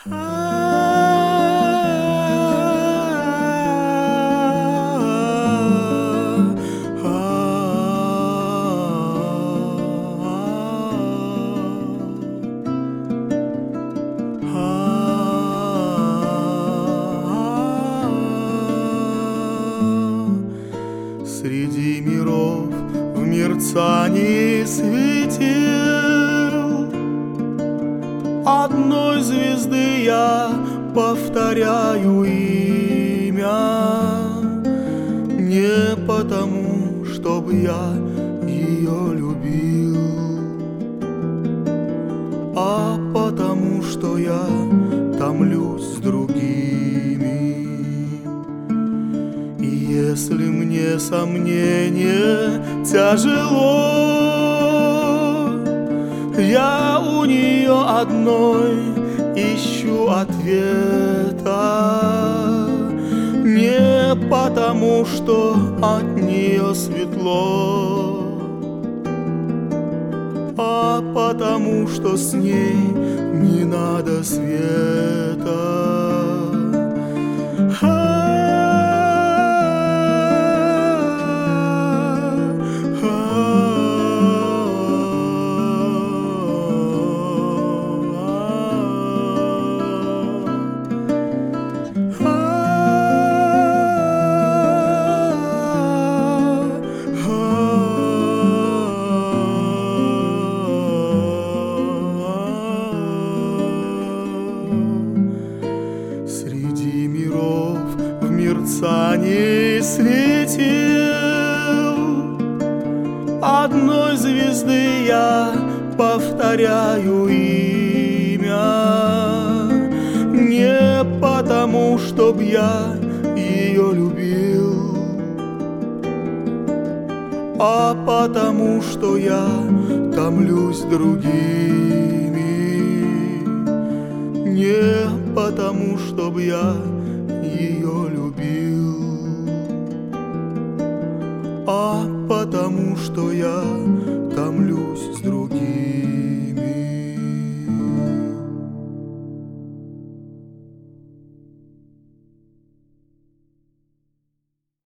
Среди миров в мерцании светил одной звезды я повторяю имя, не потому, чтобы я ее любил, а потому, что я томлюсь с другими. И если мне сомнение тяжело, я у нее одной ищу ответа, не потому, что от нее светло, а потому, что с ней не надо света. Среди миров в мерцании светил одной звезды я повторяю имя, не потому, чтоб я ее любил, а потому, что я томлюсь другими. Не потому, чтоб я ее любил, а потому, что я томлюсь с другими.